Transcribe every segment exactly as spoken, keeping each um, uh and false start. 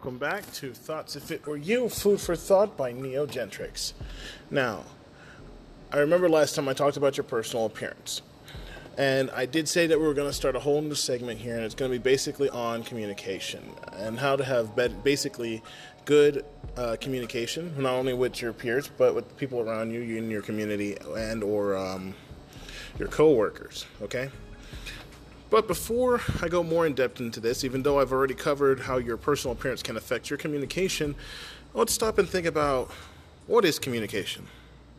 welcome back to Thoughts If It Were You, Food for Thought by Neogentrix. Now, I remember last time I talked about your personal appearance, and I did say that we were going to start a whole new segment here, and it's going to be basically on communication, and how to have basically good uh, communication, not only with your peers, but with the people around you, you in your community, and or um, your co-workers, okay? But before I go more in depth into this, even though I've already covered how your personal appearance can affect your communication, let's stop and think about what is communication?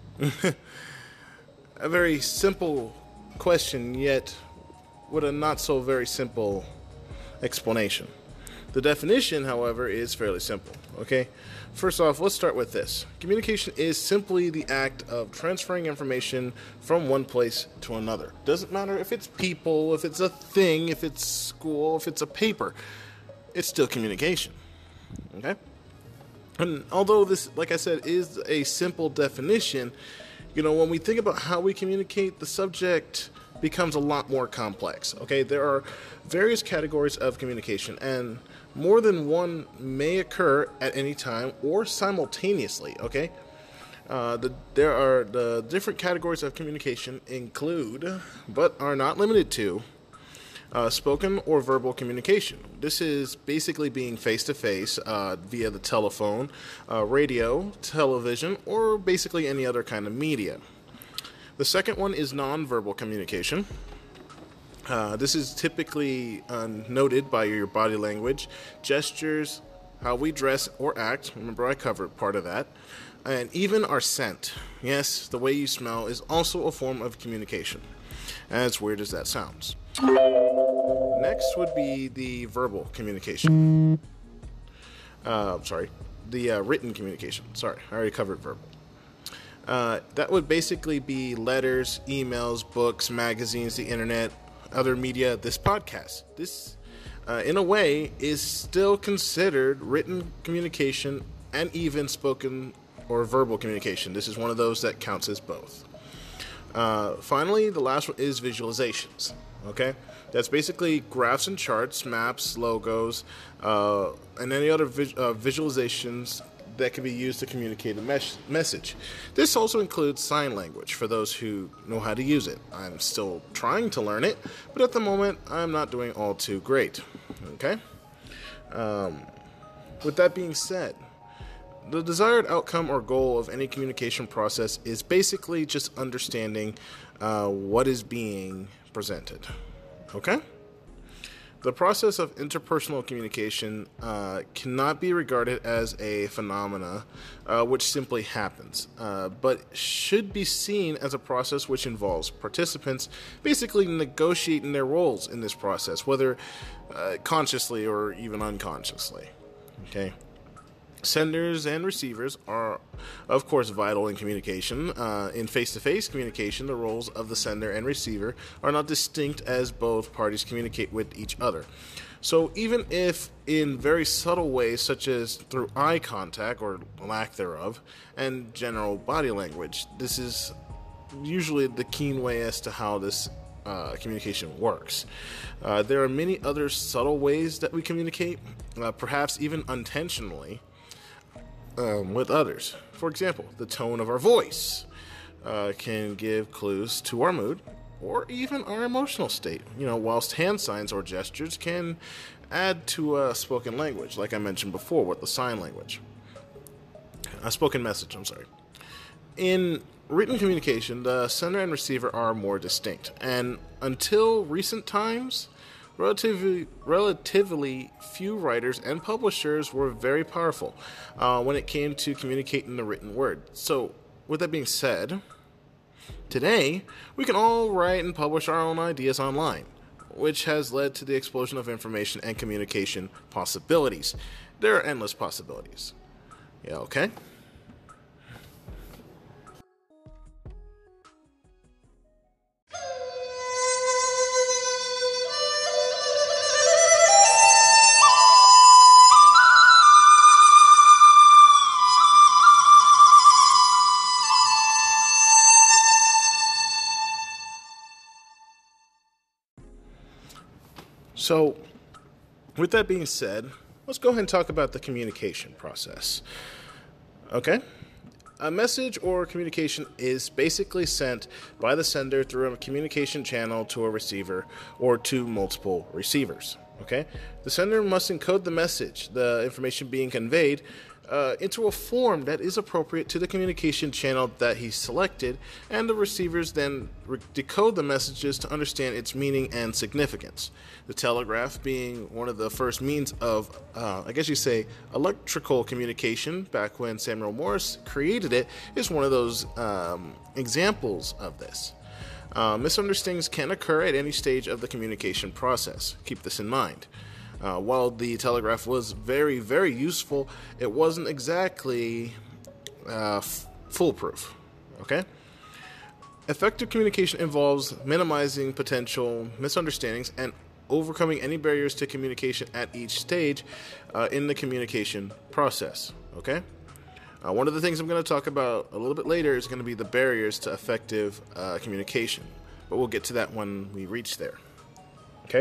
A very simple question, yet with a not so very simple explanation. The definition, however, is fairly simple, okay? First off, let's start with this. Communication is simply the act of transferring information from one place to another. Doesn't matter if it's people, if it's a thing, if it's school, if it's a paper. It's still communication, okay? And although this, like I said, is a simple definition, you know, when we think about how we communicate, the subject becomes a lot more complex, okay? There are various categories of communication, and more than one may occur at any time or simultaneously, okay? Uh, the, there are the different categories of communication include, but are not limited to, uh, spoken or verbal communication. This is basically being face-to-face uh, via the telephone, uh, radio, television, or basically any other kind of media. The second one is nonverbal communication. Uh, this is typically uh, noted by your body language, gestures, how we dress or act. Remember, I covered part of that. And even our scent. Yes, the way you smell is also a form of communication, as weird as that sounds. Next would be the verbal communication. Uh, sorry, the uh, written communication. Sorry, I already covered verbal. Uh, that would basically be letters, emails, books, magazines, the internet, other media, this podcast. This, uh, in a way, is still considered written communication and even spoken or verbal communication. This is one of those that counts as both. Uh, finally, the last one is visualizations, okay? That's basically graphs and charts, maps, logos, uh, and any other vis- uh, visualizations that can be used to communicate a mes- message. This also includes sign language for those who know how to use it. I'm still trying to learn it, but at the moment, I'm not doing all too great. Okay? Um, with that being said, the desired outcome or goal of any communication process is basically just understanding uh, what is being presented. Okay? The process of interpersonal communication uh, cannot be regarded as a phenomena uh, which simply happens, uh, but should be seen as a process which involves participants basically negotiating their roles in this process, whether uh, consciously or even unconsciously. Okay. Senders and receivers are, of course, vital in communication. Uh, in face-to-face communication, the roles of the sender and receiver are not distinct as both parties communicate with each other. So even if in very subtle ways, such as through eye contact or lack thereof, and general body language, this is usually the keen way as to how this uh, communication works. Uh, there are many other subtle ways that we communicate, uh, perhaps even unintentionally, Um, with others. For example, the tone of our voice uh, can give clues to our mood or even our emotional state, you know, whilst hand signs or gestures can add to a spoken language, like I mentioned before with the sign language. A spoken message, I'm sorry. In written communication, the sender and receiver are more distinct, and until recent times, Relatively, relatively few writers and publishers were very powerful uh, when it came to communicating the written word. So, with that being said, today we can all write and publish our own ideas online, which has led to the explosion of information and communication possibilities. There are endless possibilities. Yeah, okay? So, with that being said, let's go ahead and talk about the communication process. Okay? A message or communication is basically sent by the sender through a communication channel to a receiver or to multiple receivers. Okay? The sender must encode the message, the information being conveyed, uh, into a form that is appropriate to the communication channel that he selected, and the receivers then re- decode the messages to understand its meaning and significance. The telegraph being one of the first means of, uh, I guess you say, electrical communication, back when Samuel Morse created it, is one of those um, examples of this. Uh, misunderstandings can occur at any stage of the communication process. Keep this in mind. Uh, while the telegraph was very, very useful, it wasn't exactly uh, f- foolproof. Okay? Effective communication involves minimizing potential misunderstandings and overcoming any barriers to communication at each stage uh, in the communication process. Okay? Uh, one of the things I'm going to talk about a little bit later is going to be the barriers to effective uh, communication, but we'll get to that when we reach there. Okay?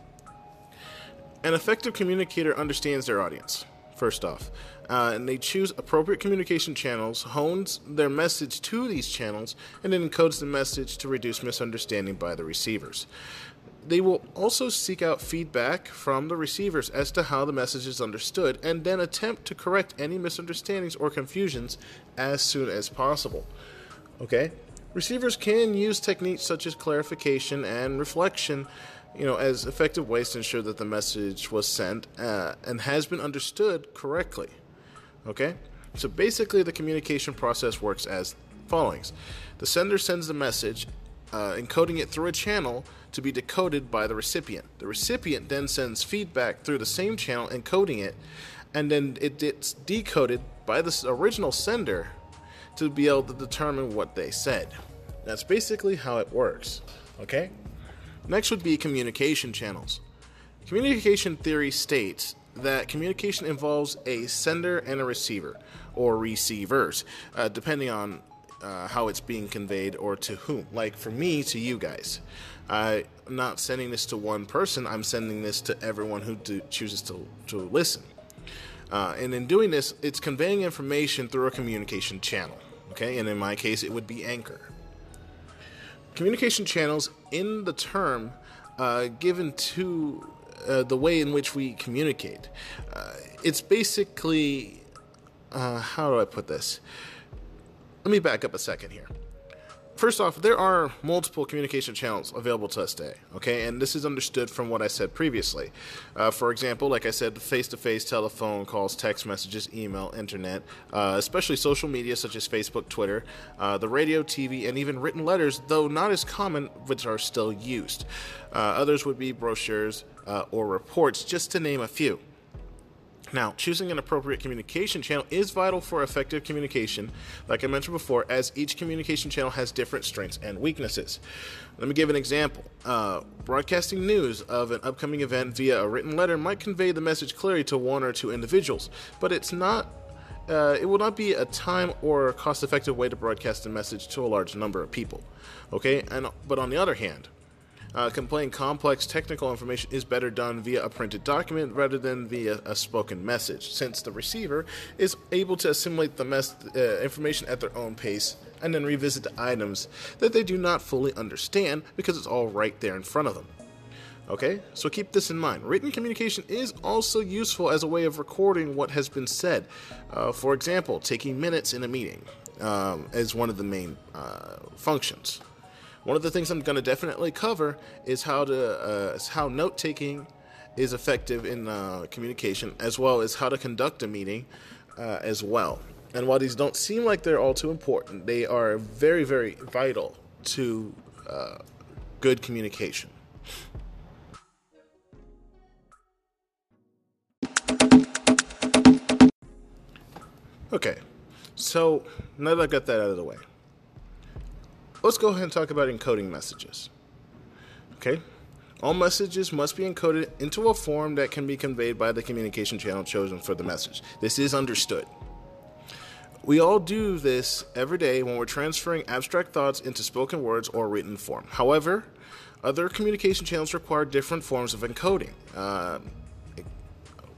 An effective communicator understands their audience, first off, uh, and they choose appropriate communication channels, hones their message to these channels, and then encodes the message to reduce misunderstanding by the receivers. They will also seek out feedback from the receivers as to how the message is understood, and then attempt to correct any misunderstandings or confusions as soon as possible. Okay? Receivers can use techniques such as clarification and reflection, you know, as effective ways to ensure that the message was sent uh, and has been understood correctly. Okay? So basically, the communication process works as follows. The sender sends the message, uh, encoding it through a channel to be decoded by the recipient. The recipient then sends feedback through the same channel, encoding it, and then it gets decoded by the original sender to be able to determine what they said. That's basically how it works. Okay? Next would be communication channels. Communication theory states that communication involves a sender and a receiver, or receivers, uh, depending on uh, how it's being conveyed or to whom. Like for me, to you guys. I'm not sending this to one person, I'm sending this to everyone who do, chooses to, to listen. Uh, and in doing this, it's conveying information through a communication channel. Okay, and in my case, it would be Anchor. Communication channels, in the term uh, given to uh, the way in which we communicate, uh, it's basically, uh, how do I put this? Let me back up a second here. First off, there are multiple communication channels available to us today, okay? And this is understood from what I said previously. Uh, for example, like I said, face-to-face telephone calls, text messages, email, internet, uh, especially social media such as Facebook, Twitter, uh, the radio, T V, and even written letters, though not as common, which are still used. Uh, others would be brochures uh, or reports, just to name a few. Now, choosing an appropriate communication channel is vital for effective communication, like I mentioned before, as each communication channel has different strengths and weaknesses. Let me give an example. Uh, broadcasting news of an upcoming event via a written letter might convey the message clearly to one or two individuals, but it's not. Uh, it will not be a time or cost-effective way to broadcast a message to a large number of people. Okay, and but on the other hand, Uh, conveying complex technical information is better done via a printed document rather than via a spoken message, since the receiver is able to assimilate the mes- uh, information at their own pace and then revisit the items that they do not fully understand because it's all right there in front of them. Okay, so keep this in mind. Written communication is also useful as a way of recording what has been said. Uh, for example, taking minutes in a meeting um, is one of the main uh, functions. One of the things I'm going to definitely cover is how to uh, is how note-taking is effective in uh, communication, as well as how to conduct a meeting uh, as well. And while these don't seem like they're all too important, they are very, very vital to uh, good communication. Okay, so now that I've got that out of the way, let's go ahead and talk about encoding messages. Okay? All messages must be encoded into a form that can be conveyed by the communication channel chosen for the message. This is understood. We all do this every day when we're transferring abstract thoughts into spoken words or written form. However, other communication channels require different forms of encoding. Uh,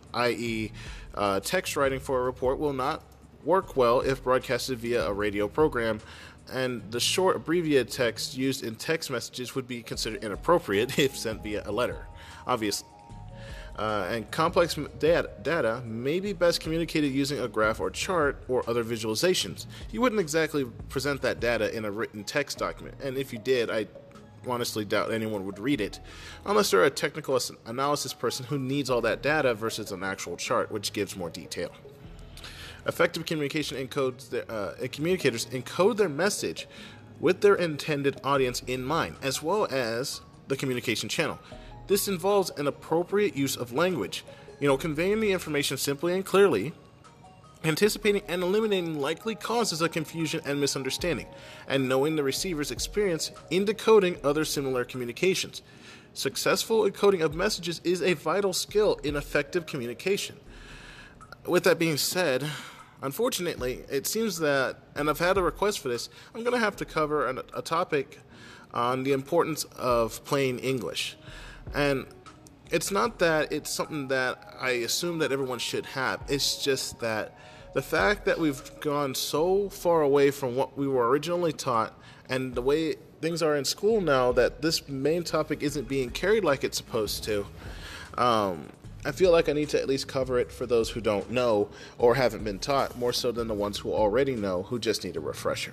that is, uh, text writing for a report will not work well if broadcasted via a radio program, and the short abbreviated text used in text messages would be considered inappropriate if sent via a letter, obviously. Uh, and complex data, data may be best communicated using a graph or chart or other visualizations. You wouldn't exactly present that data in a written text document, and if you did, I honestly doubt anyone would read it, unless they're a technical analysis person who needs all that data versus an actual chart, which gives more detail. Effective communication encodes their, uh, communicators encode their message with their intended audience in mind, as well as the communication channel. This involves an appropriate use of language, you know, conveying the information simply and clearly, anticipating and eliminating likely causes of confusion and misunderstanding, and knowing the receiver's experience in decoding other similar communications. Successful encoding of messages is a vital skill in effective communication. With that being said, unfortunately, it seems that, and I've had a request for this, I'm going to have to cover an, a topic on the importance of plain English. And it's not that it's something that I assume that everyone should have. It's just that the fact that we've gone so far away from what we were originally taught and the way things are in school now that this main topic isn't being carried like it's supposed to, um, I feel like I need to at least cover it for those who don't know or haven't been taught, more so than the ones who already know who just need a refresher.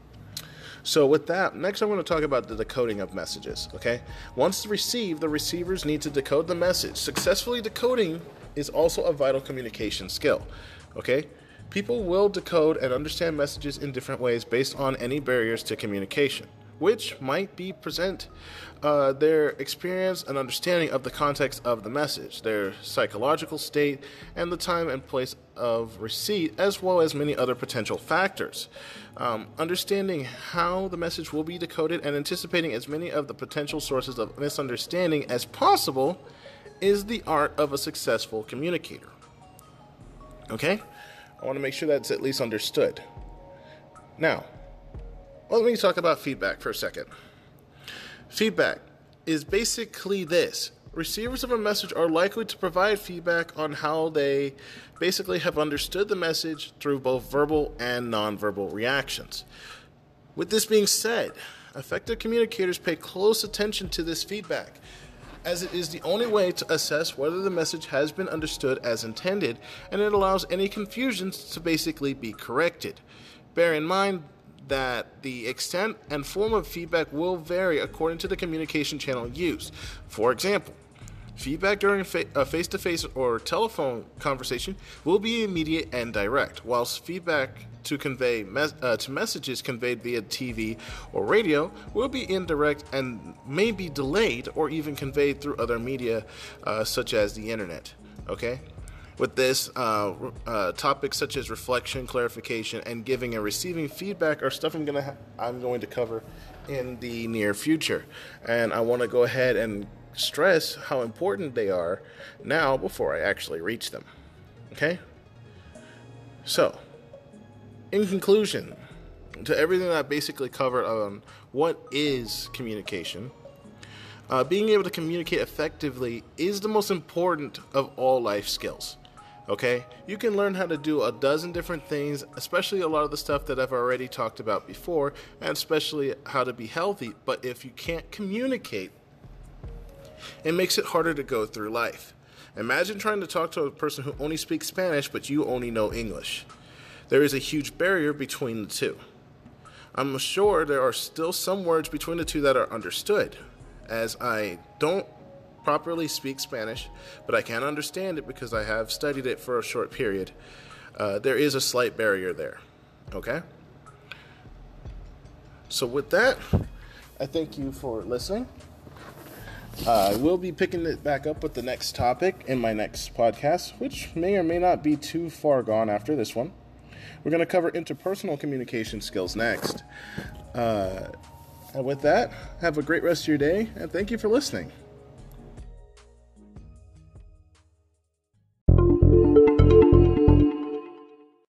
So with that, next I want to talk about the decoding of messages, okay? Once received, the receivers need to decode the message. Successfully decoding is also a vital communication skill, okay? People will decode and understand messages in different ways based on any barriers to communication, which might be present uh, their experience and understanding of the context of the message, their psychological state, and the time and place of receipt, as well as many other potential factors. Um, understanding how the message will be decoded and anticipating as many of the potential sources of misunderstanding as possible is the art of a successful communicator. Okay? I want to make sure that's at least understood. Now, well, let me talk about feedback for a second. Feedback is basically this. Receivers of a message are likely to provide feedback on how they basically have understood the message through both verbal and nonverbal reactions. With this being said, effective communicators pay close attention to this feedback, as it is the only way to assess whether the message has been understood as intended, and it allows any confusions to basically be corrected. Bear in mind that the extent and form of feedback will vary according to the communication channel used. For example, feedback during a face-to-face or telephone conversation will be immediate and direct, whilst feedback to convey mes- uh, to messages conveyed via T V or radio will be indirect and may be delayed or even conveyed through other media uh, such as the internet. Okay? With this, uh, uh, topics such as reflection, clarification, and giving and receiving feedback are stuff I'm gonna ha- I'm going to cover in the near future, and I want to go ahead and stress how important they are now before I actually reach them. Okay? So, in conclusion, to everything that I basically covered on what is communication, uh, being able to communicate effectively is the most important of all life skills. Okay, you can learn how to do a dozen different things, especially a lot of the stuff that I've already talked about before, and especially how to be healthy. But if you can't communicate, it makes it harder to go through life. Imagine trying to talk to a person who only speaks Spanish, but you only know English. There is a huge barrier between the two. I'm sure there are still some words between the two that are understood, as I don't properly speak Spanish, but I can understand it because I have studied it for a short period. Uh, there is a slight barrier there. Okay? So with that, I thank you for listening. Uh, I will be picking it back up with the next topic in my next podcast, which may or may not be too far gone after this one. We're going to cover interpersonal communication skills next. Uh, and with that, have a great rest of your day, and thank you for listening.